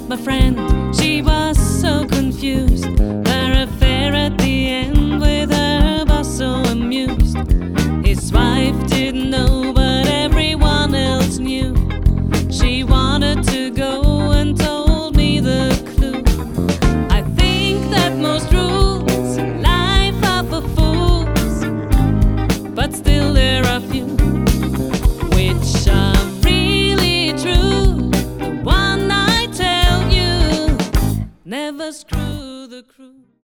my friend, she was so confused. Their affair at the end with her boss so amused. His wife didn't know, but everyone else knew. She wanted to go and told me the clue. I think that most rules in life are for fools, but still there are few which are really true. The one I tell you, never screw the crew.